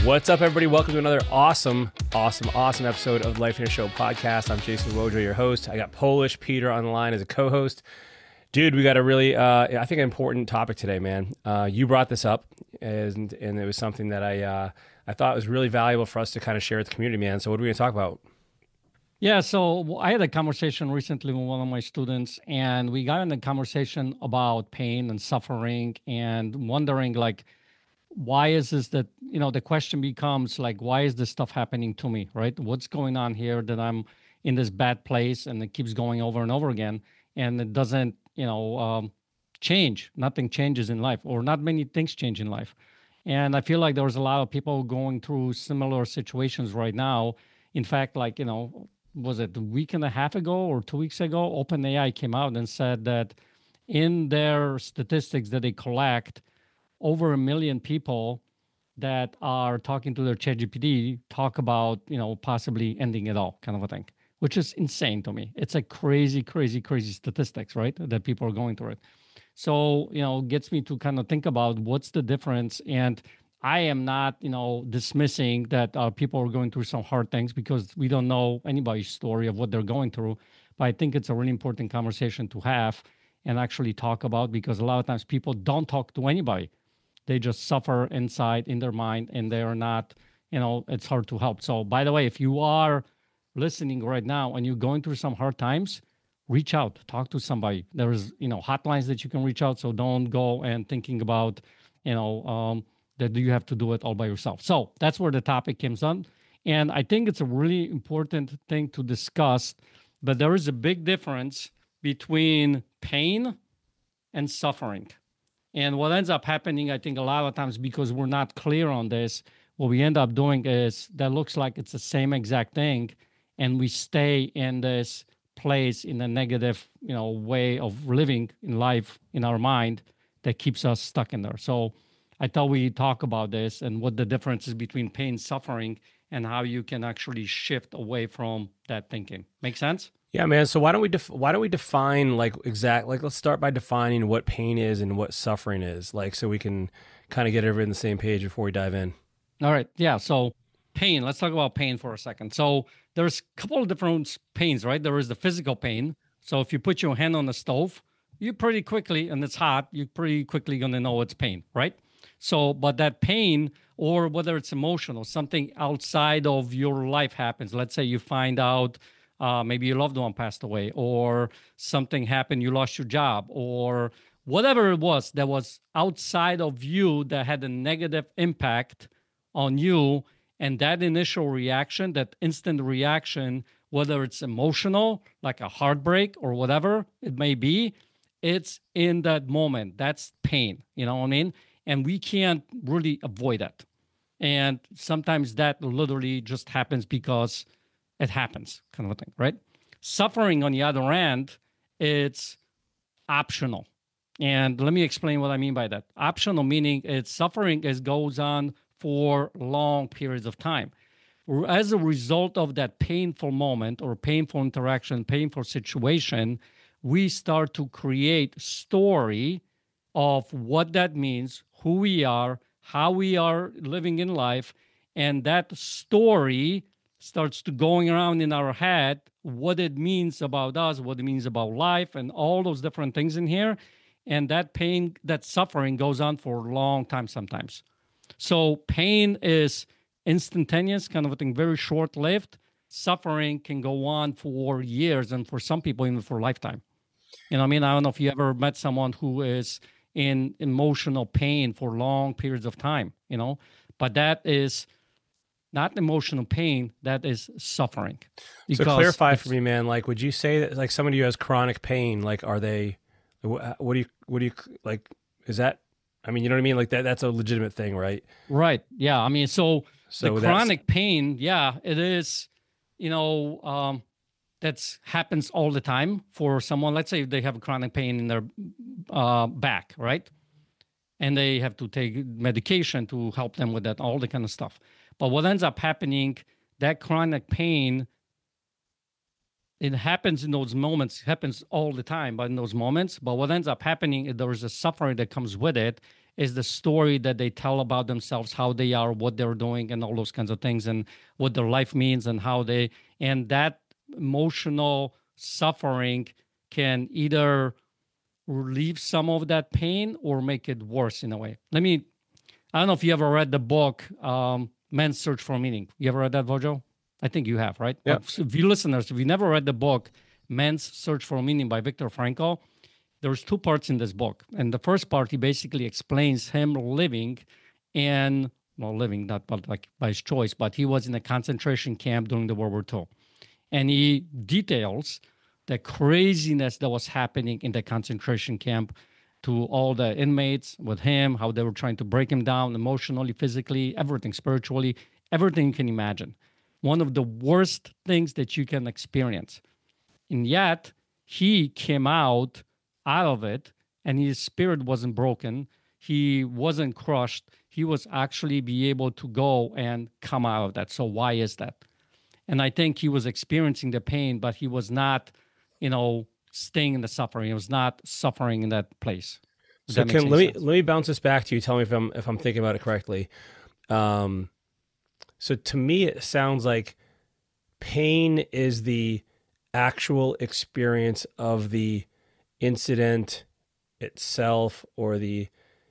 What's up, everybody? Welcome to another awesome episode of the Life in a Show podcast. I'm Jason Wojo, your host. I got Polish Peter on the line as a co-host. Dude, we got a really, I think, an important topic today, man. You brought this up, and it was something that I thought was really valuable for us to kind of share with the community, man. So what are we going to talk about? Yeah, so I had a conversation recently with one of my students, and we got in a conversation about pain and suffering and wondering, like, why is this that, the question becomes like, why is this stuff happening to me, right? What's going on here that I'm in this bad place and it keeps going over and over again and it doesn't, change. Nothing changes in life, or not many things change in life. And I feel like there's a lot of people going through similar situations right now. In fact, was it a week and a half ago or 2 weeks ago, OpenAI came out and said that in their statistics that they collect, over 1 million people that are talking to their ChatGPT talk about, possibly ending it all, kind of a thing, which is insane to me. It's a crazy statistics, right? That people are going through it. So, gets me to kind of think about what's the difference. And I am not, dismissing that people are going through some hard things, because we don't know anybody's story of what they're going through. But I think it's a really important conversation to have and actually talk about, because a lot of times people don't talk to anybody. They just suffer inside in their mind, and they are not, it's hard to help. So, by the way, if you are listening right now and you're going through some hard times, reach out, talk to somebody. There's, hotlines that you can reach out. So don't go and thinking about, that you have to do it all by yourself. So that's where the topic comes on. And I think it's a really important thing to discuss, but there is a big difference between pain and suffering. And what ends up happening, I think a lot of times, because we're not clear on this, what we end up doing is that looks like it's the same exact thing. And we stay in this place in a negative, way of living in life in our mind that keeps us stuck in there. So I thought we talk about this and what the difference is between pain and suffering, and how you can actually shift away from that thinking. Make sense? Yeah, man. So why don't we define let's start by defining what pain is and what suffering is, so we can kind of get everybody on the same page before we dive in. All right. Yeah. So pain, let's talk about pain for a second. So there's a couple of different pains, right? There is the physical pain. So if you put your hand on the stove, you pretty quickly, and it's hot, you're pretty quickly going to know it's pain, right? So, but that pain, or whether it's emotional, something outside of your life happens. Let's say you find out maybe your loved one passed away, or something happened, you lost your job, or whatever it was that was outside of you that had a negative impact on you. And that initial reaction, that instant reaction, whether it's emotional, like a heartbreak or whatever it may be, it's in that moment. That's pain. You know what I mean? And we can't really avoid that. And sometimes that literally just happens because it happens, kind of a thing, right? Suffering, on the other end, it's optional. And let me explain what I mean by that. Optional meaning it's suffering goes on for long periods of time. As a result of that painful moment or painful interaction, painful situation, we start to create story of what that means, who we are, how we are living in life, and that story starts to going around in our head, what it means about us, what it means about life, and all those different things in here. And that pain, that suffering goes on for a long time sometimes. So pain is instantaneous, kind of a thing, very short-lived. Suffering can go on for years, and for some people, even for a lifetime. You know what I mean? I don't know if you ever met someone who is in emotional pain for long periods of time, but that is not emotional pain, that is suffering. So clarify for me, man, would you say that somebody who has chronic pain, are they, what do you like, is that, you know what I mean? That's a legitimate thing, right? Right. Yeah. So the chronic pain, yeah, it is, that happens all the time for someone. Let's say they have chronic pain in their back, right? And they have to take medication to help them with that, all the kind of stuff. But what ends up happening, that chronic pain, it happens in those moments, happens all the time, but in those moments. But what ends up happening is there is a suffering that comes with it. is the story that they tell about themselves, how they are, what they're doing, and all those kinds of things, and what their life means, and how they, and that emotional suffering can either relieve some of that pain or make it worse in a way. I don't know if you ever read the book, Man's Search for Meaning. You ever read that, Vojo? I think you have, right? Yeah. If you listeners, if you never read the book, Man's Search for Meaning by Viktor Frankl, there's two parts in this book. And the first part, he basically explains him living not but like by his choice, but he was in a concentration camp during the World War II. And he details the craziness that was happening in the concentration camp to all the inmates with him, how they were trying to break him down emotionally, physically, everything, spiritually, everything you can imagine. One of the worst things that you can experience. And yet, he came out of it, and his spirit wasn't broken. He wasn't crushed. He was actually be able to go and come out of that. So why is that? And I think he was experiencing the pain, but he was not, staying in the suffering. He was not suffering in that place. So let me bounce this back to you. Tell me if I'm thinking about it correctly. So to me, it sounds like pain is the actual experience of the incident itself, or the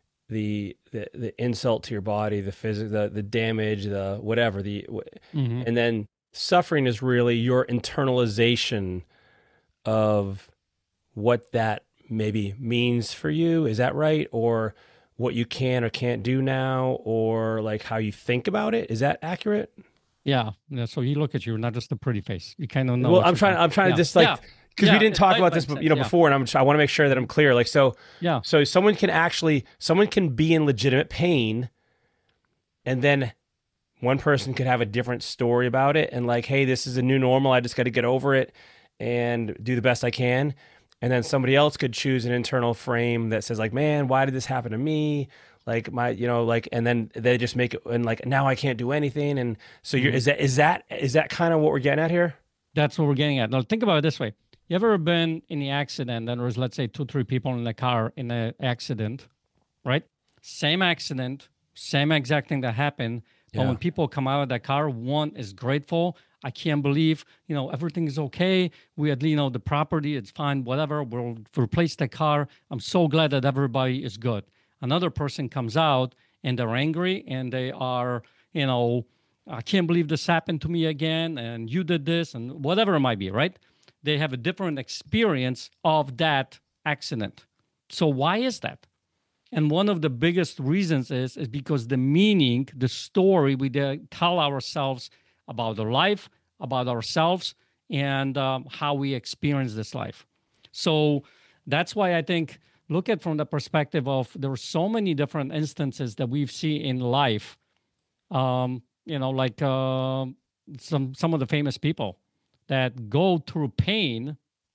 insult to your body, the damage, the whatever, and then suffering is really your internalization of what that maybe means for you. Is that right? Or what you can or can't do now, or like how you think about it. Is that accurate? Yeah. So you look at you, not just a pretty face. You kind of know. Well, I'm trying to just like, because we didn't talk about this, before, and I want to make sure that I'm clear. Like, so someone can be in legitimate pain, and then one person could have a different story about it, and like, hey, this is a new normal. I just got to get over it and do the best I can. And then somebody else could choose an internal frame that says like, man, why did this happen to me? Like and then they just make it, and like, now I can't do anything. And so is that kind of what we're getting at here? That's what we're getting at. Now think about it this way. You ever been in the accident, and there was, let's say, 2-3 people in the car in an accident, right? Same accident, same exact thing that happened. But when people come out of that car, one is grateful. I can't believe, everything is okay. We had, the property, it's fine, whatever. We'll replace the car. I'm so glad that everybody is good. Another person comes out and they're angry, and they are, I can't believe this happened to me again, and you did this, and whatever it might be, right? They have a different experience of that accident. So why is that? And one of the biggest reasons is because the meaning, the story we tell ourselves about our life, about ourselves, and how we experience this life. So that's why I think, look at from the perspective of, there are so many different instances that we've seen in life, some of the famous people that go through pain,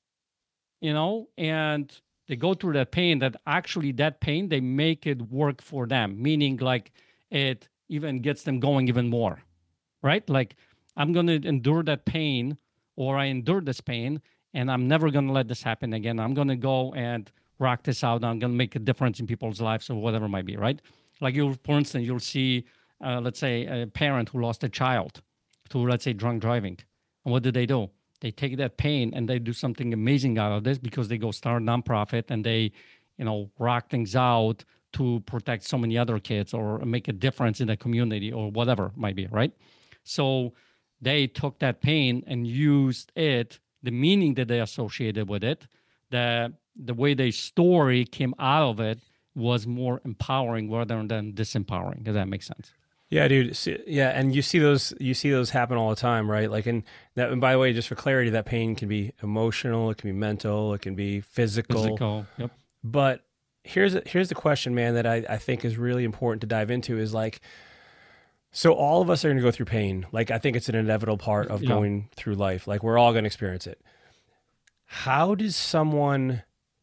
and they go through that pain, that actually that pain, they make it work for them, meaning like it even gets them going even more, right? Like, I'm going to endure that pain, or I endured this pain, and I'm never going to let this happen again. I'm going to go and rock this out. I'm going to make a difference in people's lives, or whatever it might be, right? Like, for instance, you'll see, let's say, a parent who lost a child to, let's say, drunk driving. And what do? They take that pain and they do something amazing out of this, because they go start a nonprofit, and they, rock things out to protect so many other kids, or make a difference in the community, or whatever it might be, right? So they took that pain and used it, the meaning that they associated with it, the way their story came out of it was more empowering rather than disempowering. Does that make sense? Yeah, dude. Yeah, and you see those happen all the time, right? Like, and by the way, just for clarity, that pain can be emotional, it can be mental, it can be physical. Yep. But here's the question, man, that I think is really important to dive into is like, so all of us are going to go through pain. Like, I think it's an inevitable part of going through life. Like, we're all going to experience it. How does someone,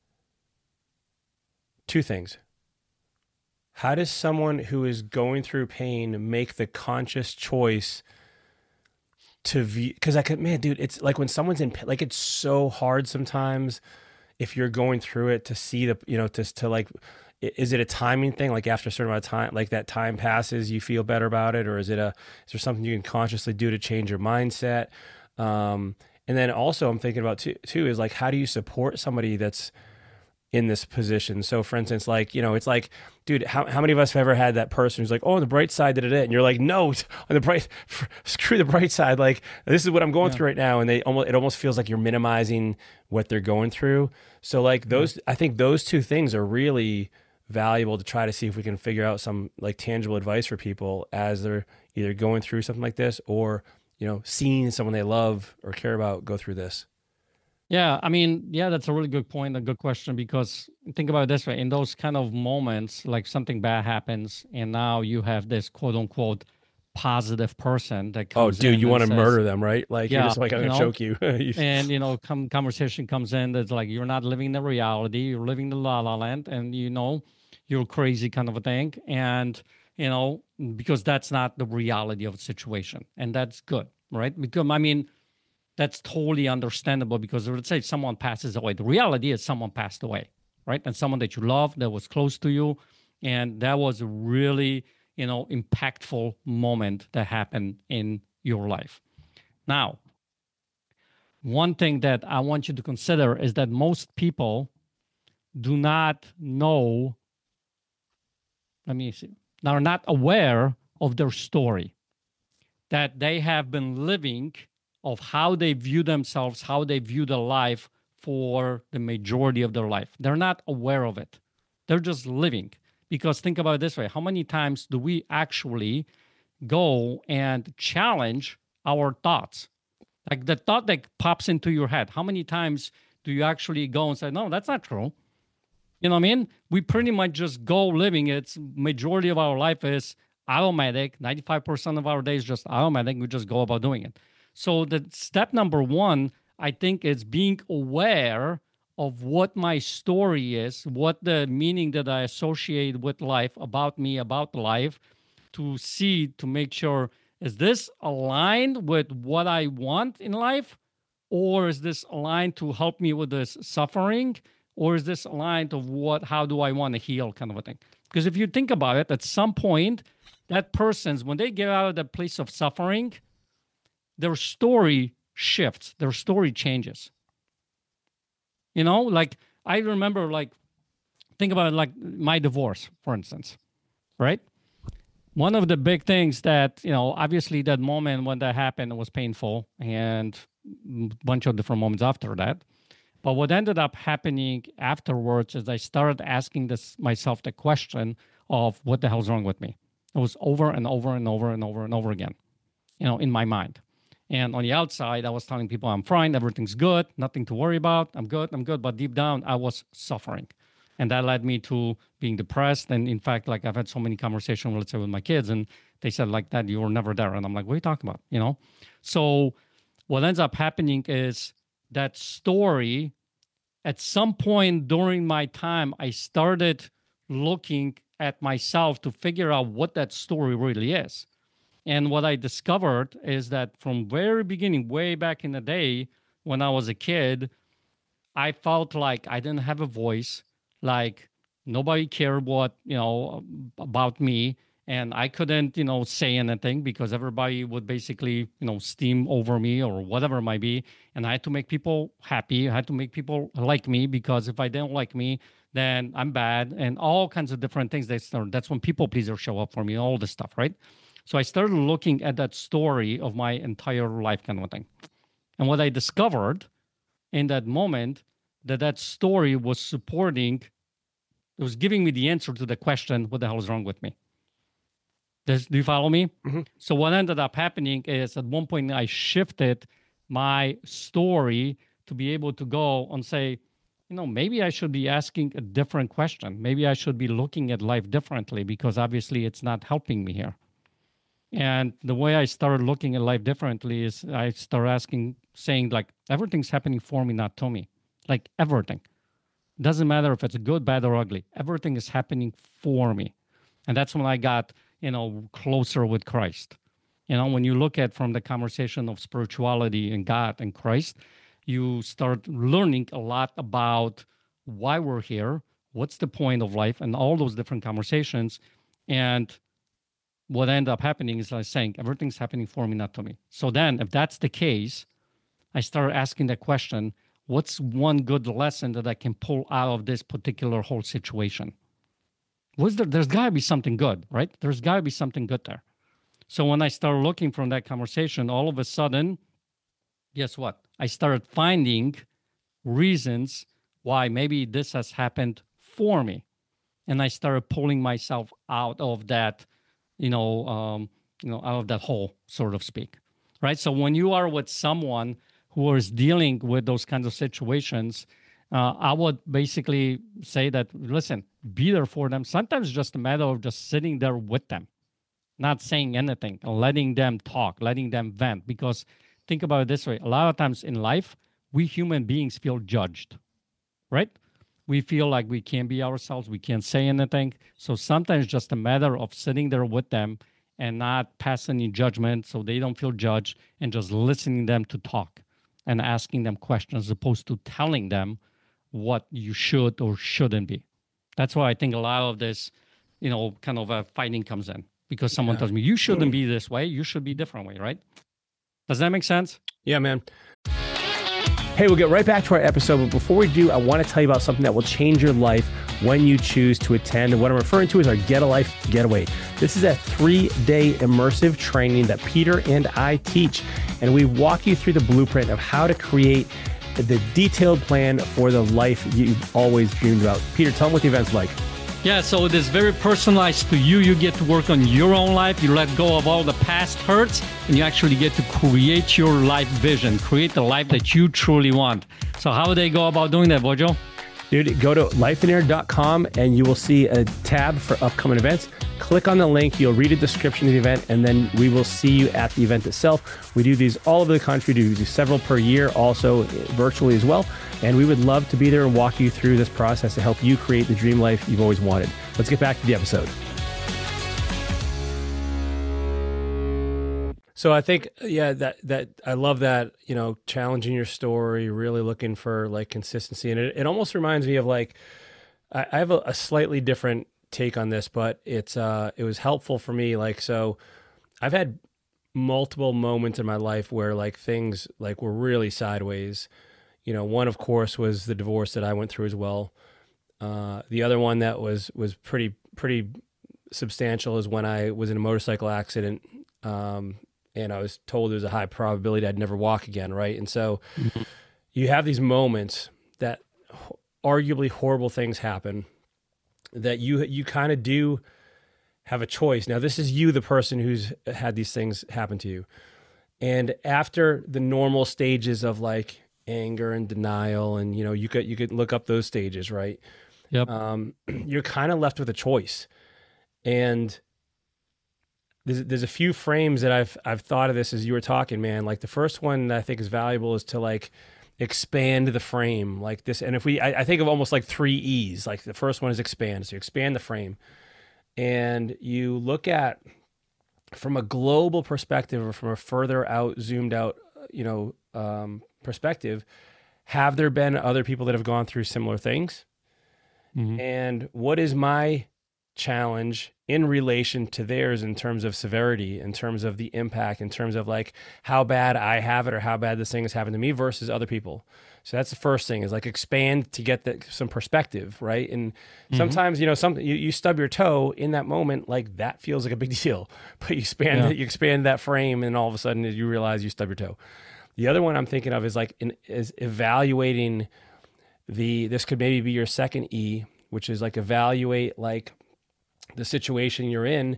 two things. How does someone who is going through pain make the conscious choice to view? Because dude, it's like when someone's in pain, like, it's so hard sometimes if you're going through it to see the, to like, is it a timing thing? Like after a certain amount of time, like that time passes, you feel better about it, or is there something you can consciously do to change your mindset? And then also I'm thinking about too is like, how do you support somebody that's in this position? So for instance, like, it's like, dude, how many of us have ever had that person who's like, oh, on the bright side, did it? And you're like, no, on the bright, screw the bright side. Like, this is what I'm going through right now. And it almost feels like you're minimizing what they're going through. So like I think those two things are really valuable to try to see if we can figure out some like tangible advice for people as they're either going through something like this or, seeing someone they love or care about go through this. Yeah, I mean, that's a really good point, a good question, because think about it this way. In those kind of moments, like something bad happens, and now you have this quote unquote positive person that comes in. Oh, dude, you want to murder them, right? Like, you're just like, I'm going to choke you. And, conversation comes in that's like, you're not living the reality, you're living the la la land, and, you're crazy kind of a thing. And, because that's not the reality of the situation. And that's good, right? Because, I mean, that's totally understandable, because let's say someone passes away. The reality is someone passed away, right? And someone that you love, that was close to you. And that was a really, impactful moment that happened in your life. Now, one thing that I want you to consider is that most people do not know, are not aware of their story, that they have been living, of how they view themselves, how they view their life for the majority of their life. They're not aware of it. They're just living. Because think about it this way. How many times do we actually go and challenge our thoughts? Like the thought that pops into your head. How many times do you actually go and say, no, that's not true? You know what I mean? We pretty much just go living. It's majority of our life is automatic. 95% of our days just automatic. We just go about doing it. So the step number one, I think, is being aware of what my story is, what the meaning that I associate with life, about me, about life, to make sure, is this aligned with what I want in life? Or is this aligned to help me with this suffering? Or is this aligned of how do I want to heal, kind of a thing? Because if you think about it, at some point, that person's, when they get out of that place of suffering, their story shifts, their story changes. Like I remember, like, think about it, like my divorce, for instance, right? One of the big things that, obviously that moment when that happened, it was painful, and a bunch of different moments after that. But what ended up happening afterwards is I started asking myself the question of what the hell's wrong with me. It was over and over and over and over and over again, in my mind. And on the outside, I was telling people I'm fine, everything's good, nothing to worry about, I'm good. But deep down, I was suffering. And that led me to being depressed. And in fact, like I've had so many conversations, let's say, with my kids, and they said like that, you were never there. And I'm like, what are you talking about? So what ends up happening is that story, at some point during my time, I started looking at myself to figure out what that story really is. And what I discovered is that from very beginning, way back in the day when I was a kid, I felt like I didn't have a voice, like nobody cared about me, and I couldn't, say anything because everybody would basically, steam over me or whatever it might be. And I had to make people happy. I had to make people like me, because if I didn't like me, then I'm bad, and all kinds of different things. That's when people pleasers show up for me, all this stuff, right? So I started looking at that story of my entire life, kind of a thing. And what I discovered in that moment, that story was supporting, it was giving me the answer to the question, what the hell is wrong with me? Do you follow me? Mm-hmm. So what ended up happening is at one point I shifted my story to be able to go and say, maybe I should be asking a different question. Maybe I should be looking at life differently, because obviously it's not helping me here. And the way I started looking at life differently is I started saying like, everything's happening for me, not to me. Like everything. Doesn't matter if it's good, bad, or ugly. Everything is happening for me. And that's when I got, closer with Christ. When you look at from the conversation of spirituality and God and Christ, you start learning a lot about why we're here, what's the point of life, and all those different conversations. And what ended up happening is I saying everything's happening for me, not to me. So then if that's the case, I started asking the question, what's one good lesson that I can pull out of this particular whole situation? There's got to be something good, right? There's got to be something good there. So when I started looking from that conversation, all of a sudden, guess what? I started finding reasons why maybe this has happened for me. And I started pulling myself out of that, out of that hole, so to speak, right? So when you are with someone who is dealing with those kinds of situations, I would basically say that, listen, be there for them. Sometimes it's just a matter of just sitting there with them, not saying anything, letting them talk, letting them vent. Because think about it this way. A lot of times in life, we human beings feel judged, right? We feel like we can't be ourselves. We can't say anything. So sometimes it's just a matter of sitting there with them and not passing any judgment so they don't feel judged, and just listening them to talk and asking them questions as opposed to telling them what you should or shouldn't be. That's why I think a lot of this, kind of a fighting comes in, because someone tells me, you shouldn't be this way. You should be a different way, right? Does that make sense? Yeah, man. Hey, we'll get right back to our episode, but before we do, I want to tell you about something that will change your life when you choose to attend. And what I'm referring to is our Get a Life Getaway. This is a 3-day immersive training that Peter and I teach, and we walk you through the blueprint of how to create the detailed plan for the life you've always dreamed about. Peter, tell them what the event's like. Yeah, so it is very personalized to you. You get to work on your own life. You let go of all the past hurts, and you actually get to create your life vision, create the life that you truly want. So how do they go about doing that, Bojo? Dude, go to lifeinair.com and you will see a tab for upcoming events. Click on the link, you'll read a description of the event, and then we will see you at the event itself. We do these all over the country, we do several per year, also virtually as well. And we would love to be there and walk you through this process to help you create the dream life you've always wanted. Let's get back to the episode. So I think, that I love that, challenging your story, really looking for like consistency. And it almost reminds me of like, I have a slightly different take on this, but it was helpful for me. Like, so I've had multiple moments in my life where like things like were really sideways. One of course was the divorce that I went through as well. The other one that was pretty substantial is when I was in a motorcycle accident. And I was told there was a high probability I'd never walk again, right? And so you have these moments that arguably horrible things happen that you kind of do have a choice. Now, this is you, the person who's had these things happen to you. And after the normal stages of like anger and denial, and you could look up those stages, right? Yep. You're kind of left with a choice. And there's a few frames that I've thought of this as you were talking, man. Like the first one that I think is valuable is to like expand the frame like this. And if I think of almost like 3 E's, like the first one is expand. So you expand the frame and you look at from a global perspective or from a further out, zoomed out, perspective, have there been other people that have gone through similar things? Mm-hmm. And what is my challenge in relation to theirs in terms of severity, in terms of the impact, in terms of like how bad I have it or how bad this thing has happened to me versus other people. So that's the first thing, is like expand to get some perspective, right? And sometimes, you stub your toe in that moment, like that feels like a big deal, but you expand that frame and all of a sudden you realize you stub your toe. The other one I'm thinking of is like is evaluating this could maybe be your second E, which is like evaluate like the situation you're in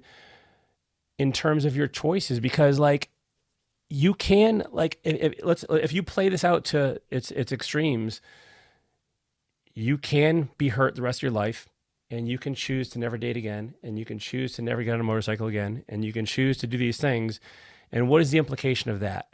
terms of your choices, because like you can like if you play this out to its extremes, you can be hurt the rest of your life, and you can choose to never date again, and you can choose to never get on a motorcycle again, and you can choose to do these things. And what is the implication of that?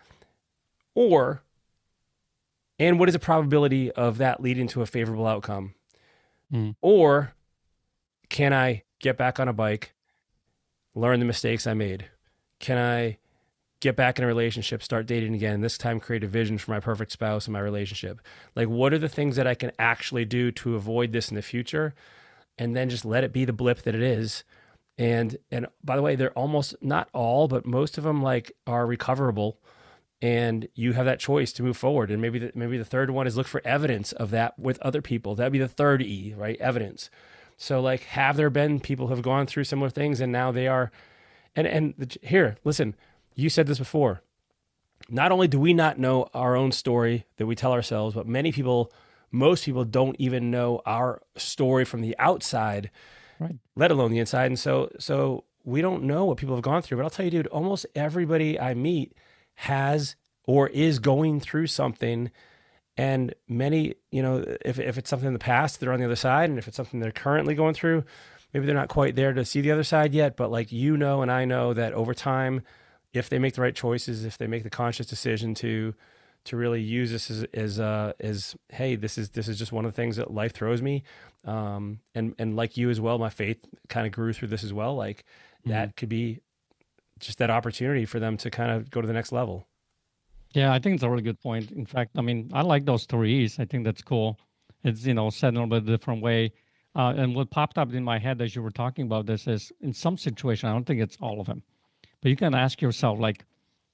And what is the probability of that leading to a favorable outcome? Or can I get back on a bike, learn the mistakes I made? Can I get back in a relationship, start dating again, this time create a vision for my perfect spouse in my relationship. Like, what are the things that I can actually do to avoid this in the future? And then just let it be the blip that it is. And by the way, they're almost, not all, but most of them like are recoverable, and you have that choice to move forward. And maybe the third one is look for evidence of that with other people. That'd be the third E, right? Evidence. So like, have there been people who have gone through similar things and now they are, here, listen, you said this before. Not only do we not know our own story that we tell ourselves, but most people don't even know our story from the outside, Right. let alone the inside. And so we don't know what people have gone through. But I'll tell you, dude, almost everybody I meet has or is going through something. And many, if it's something in the past, they're on the other side. And if it's something they're currently going through, maybe they're not quite there to see the other side yet. But like, and I know that over time, if they make the right choices, if they make the conscious decision to really use this as hey, this is just one of the things that life throws me, and like you as well, my faith kind of grew through this as well. Like that could be just that opportunity for them to kind of go to the next level. Yeah, I think it's a really good point. In fact, I mean, I like those 3 E's. I think that's cool. It's, said in a little bit different way. And what popped up in my head as you were talking about this is, in some situation, I don't think it's all of them, but you can ask yourself, like,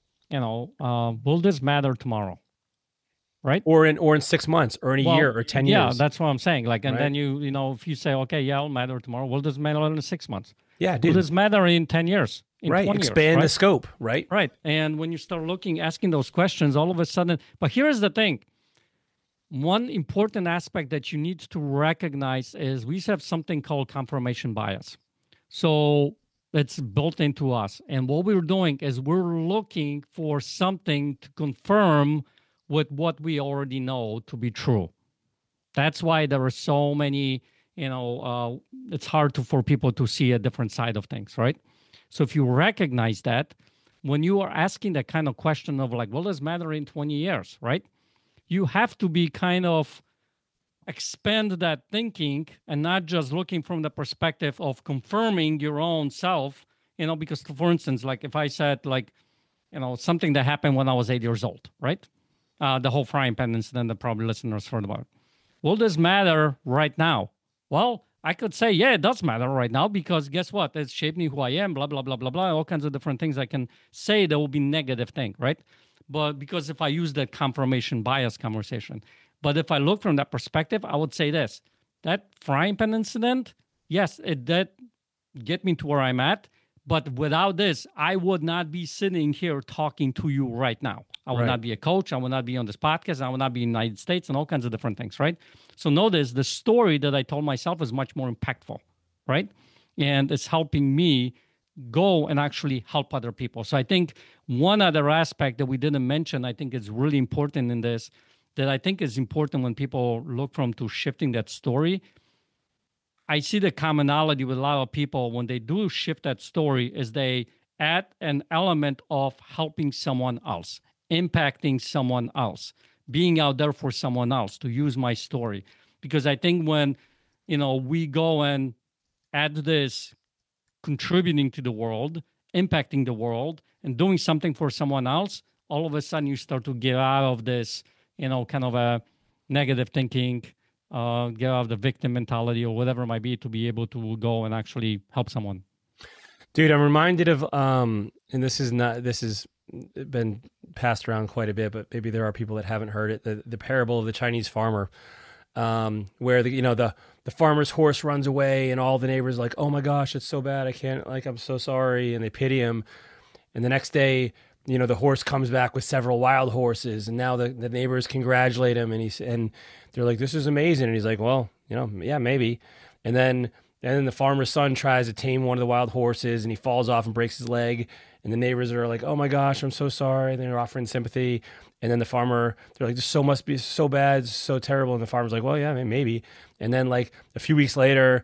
will this matter tomorrow? Right? Or in 6 months, or in a year, or 10 years. Yeah, that's what I'm saying. Like, and Right. then if you say, okay, yeah, it'll matter tomorrow. Will this matter in 6 months? Yeah, dude. Will this matter in 10 years? In right. 20 Expand years, right? the scope, right? Right. And when you start asking those questions, all of a sudden, but here's the thing. One important aspect that you need to recognize is we have something called confirmation bias. So it's built into us. And what we're doing is we're looking for something to confirm with what we already know to be true. That's why there are so many, it's hard for people to see a different side of things, right? So if you recognize that, when you are asking that kind of question of like, will this matter in 20 years, right? You have to be kind of expand that thinking and not just looking from the perspective of confirming your own self, because for instance, like if I said like, something that happened when I was 8 years old, right? The whole frying pan incident that probably listeners heard about. Will this matter right now? Well, I could say, yeah, it does matter right now because guess what? It's shaped me who I am, blah, blah, blah, blah, blah, all kinds of different things I can say that will be negative thing, right? But because if I use that confirmation bias conversation, but if I look from that perspective, I would say this, that frying pan incident, yes, it did get me to where I'm at, but without this, I would not be sitting here talking to you right now. I would not be a coach. I would not be on this podcast. I would not be in the United States and all kinds of different things, right? So notice the story that I told myself is much more impactful, right? And it's helping me go and actually help other people. So I think one other aspect that we didn't mention, I think is really important in this, that I think is important when people look to shifting that story. I see the commonality with a lot of people when they do shift that story is they add an element of helping someone else, impacting someone else, being out there for someone else, to use my story. Because I think when, we go and add this contributing to the world, impacting the world, and doing something for someone else, all of a sudden you start to get out of this, kind of a negative thinking, get out of the victim mentality or whatever it might be, to be able to go and actually help someone. Dude, I'm reminded of, and this has been passed around quite a bit, but maybe there are people that haven't heard it. The parable of the Chinese farmer, where the farmer's horse runs away and all the neighbors are like, oh my gosh, it's so bad. I can't, I'm so sorry. And they pity him. And the next day, the horse comes back with several wild horses, and now the neighbors congratulate him, and they're like, this is amazing. And he's like, well, yeah, maybe. And then the farmer's son tries to tame one of the wild horses, and he falls off and breaks his leg. And the neighbors are like, oh my gosh, I'm so sorry. And they're offering sympathy. And then the farmer, they're like, this must be so bad, so terrible. And the farmer's like, well, yeah, maybe. And then like a few weeks later,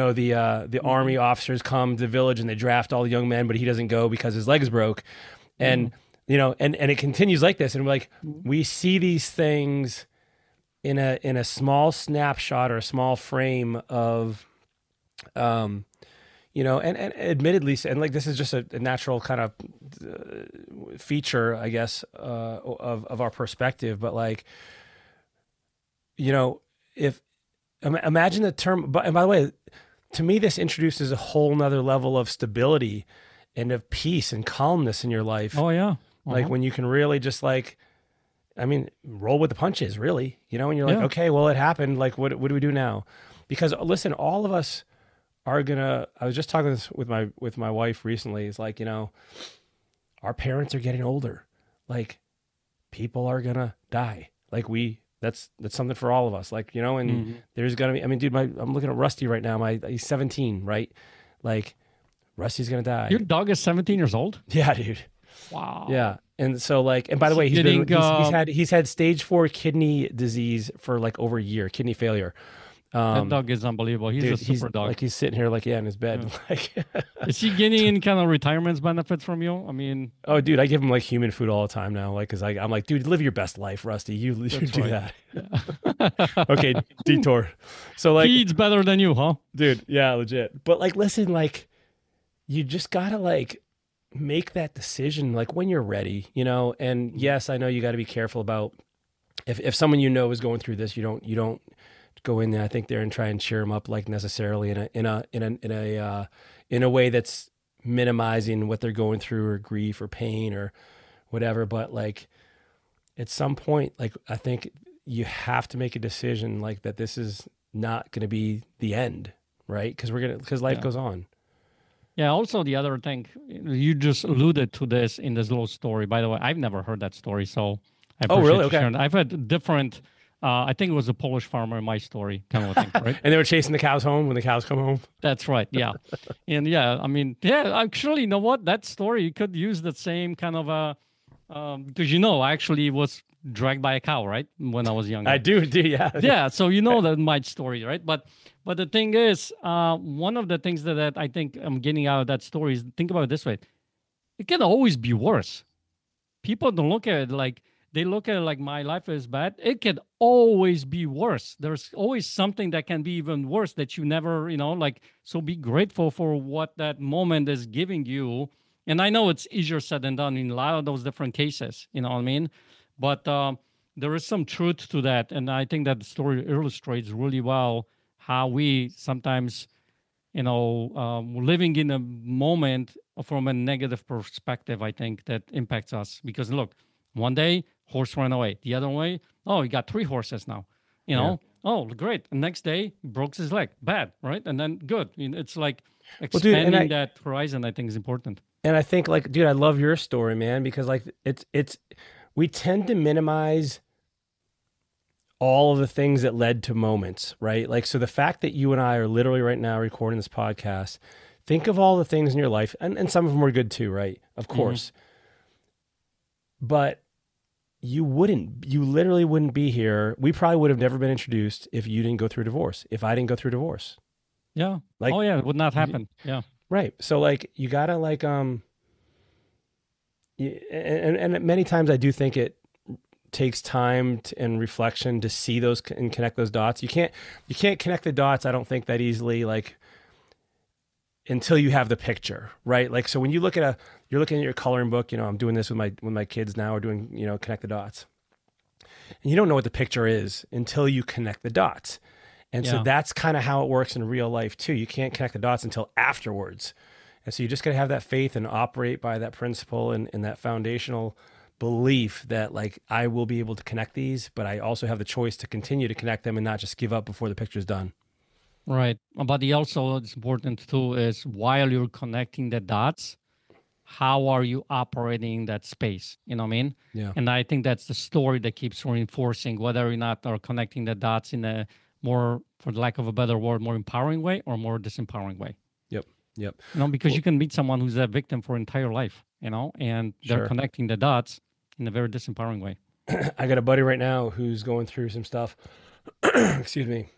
the army officers come to the village and they draft all the young men, but he doesn't go because his leg is broke. And, and it continues like this. And we're like, we see these things in a small snapshot or a small frame of, you know, and admittedly, and like this is just a natural kind of feature, I guess, of our perspective. But like, you know, if imagine the term, and by the way, to me, this introduces a whole nother level of stability and of peace and calmness in your life. Oh yeah. Like when you can really just like, I mean, roll with the punches, really, you know, and you're like, okay, well, it happened. Like, what do we do now? Because listen, all of us are gonna, I was just talking this with my wife recently. It's like, you know, our parents are getting older. Like people are gonna die. Like that's something for all of us. Like, you know, and there's gonna be, I mean, dude, I'm looking at Rusty right now. He's 17, right? Like Rusty's gonna die. Your dog is 17 years old? Yeah, dude. Wow. Yeah. And so like, and by the way, he's had stage 4 kidney disease for like over a year, kidney failure. That dog is unbelievable. He's a super dog. Like he's sitting here like, in his bed. Yeah. Like, is he getting any kind of retirement benefits from you? I mean, oh dude, I give him like human food all the time now. Like, cause I'm like, dude, live your best life, Rusty. You do right. that. Yeah. Okay. Detour. So like, he eats better than you, huh? Dude. Yeah, legit. But like, listen, like you just gotta like make that decision like when you're ready, you know? And yes, I know you got to be careful about if someone you know is going through this, you don't go in there, I think there and try and cheer them up like necessarily in a way that's minimizing what they're going through or grief or pain or whatever. But like at some point, like I think you have to make a decision like that this is not going to be the end, right? Because life goes on. Yeah. Also, the other thing, you just alluded to this in this little story. By the way, I've never heard that story, so I appreciate really? Okay. sharing. I've had different. I think it was a Polish farmer in my story, kind of a thing, right? And they were chasing the cows home when the cows come home. That's right. Yeah, and yeah, I mean, yeah. Actually, you know what? That story you could use the same kind of because I actually was dragged by a cow, right? When I was younger. I do, yeah. Yeah, so you know that my story, right? But the thing is, one of the things that I think I'm getting out of that story is think about it this way. It can always be worse. People don't look at it like, they look at it like my life is bad. It can always be worse. There's always something that can be even worse that you never, so be grateful for what that moment is giving you. And I know it's easier said than done in a lot of those different cases, you know what I mean? But there is some truth to that. And I think that the story illustrates really well how we sometimes, living in a moment from a negative perspective, I think that impacts us. Because look, one day, horse ran away. The other way, oh, he got 3 horses now. Oh, great. The next day, he broke his leg. Bad, right? And then good. It's like expanding that horizon, I think, is important. And I think, like, dude, I love your story, man, because like it's we tend to minimize all of the things that led to moments, right? Like, so the fact that you and I are literally right now recording this podcast, think of all the things in your life, and some of them were good too, right? Of course. But you literally wouldn't be here. We probably would have never been introduced if you didn't go through divorce, if I didn't go through divorce. Yeah. Like, oh yeah, it would not happen. Yeah. Right. So like, you gotta like, and many times I do think it takes time and reflection to see those and connect those dots. You can't connect the dots, I don't think, that easily, like, until you have the picture, right? Like, so when you you're looking at your coloring book, I'm doing this with my kids now, we're doing, connect the dots. And you don't know what the picture is until you connect the dots. And so that's kind of how it works in real life too. You can't connect the dots until afterwards. And so you just got to have that faith and operate by that principle and that foundational belief that, like, I will be able to connect these, but I also have the choice to continue to connect them and not just give up before the picture's done. Right. But also it's important too is while you're connecting the dots, how are you operating that space? You know what I mean? Yeah. And I think that's the story that keeps reinforcing whether or not are connecting the dots in a more, for the lack of a better word, more empowering way or more disempowering way. Yep. Because you can meet someone who's a victim for entire life, and they're connecting the dots in a very disempowering way. I got a buddy right now who's going through some stuff. Excuse me.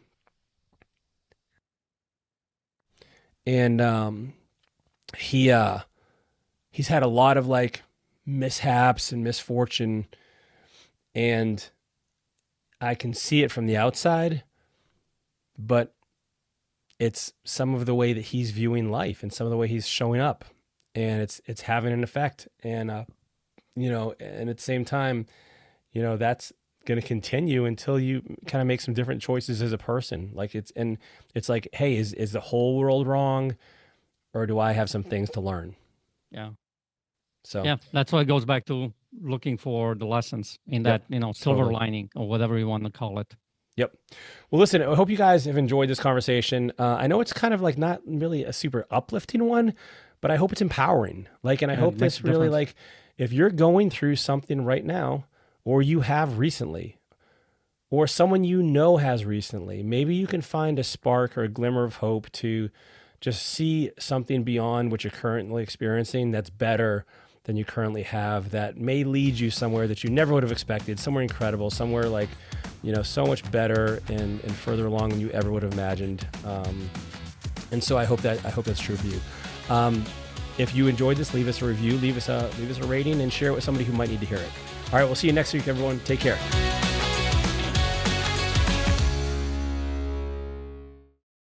And he's had a lot of like mishaps and misfortune, and I can see it from the outside, but it's some of the way that he's viewing life and some of the way he's showing up, and it's having an effect. And and at the same time, that's going to continue until you kind of make some different choices as a person. Like it's like, hey, is the whole world wrong, or do I have some things to learn? Yeah. So yeah, that's why it goes back to looking for the lessons in that, silver totally. lining or whatever you want to call it. Yep. Well, listen, I hope you guys have enjoyed this conversation. I know it's kind of like not really a super uplifting one, but I hope it's empowering. And I hope this really, if you're going through something right now, or you have recently, or someone has recently, maybe you can find a spark or a glimmer of hope to just see something beyond what you're currently experiencing that's better than you currently have, that may lead you somewhere that you never would have expected, somewhere incredible, somewhere so much better and further along than you ever would have imagined. And so I hope that's true for you. If you enjoyed this, leave us a review, leave us a rating, and share it with somebody who might need to hear it. All right, we'll see you next week, everyone. Take care.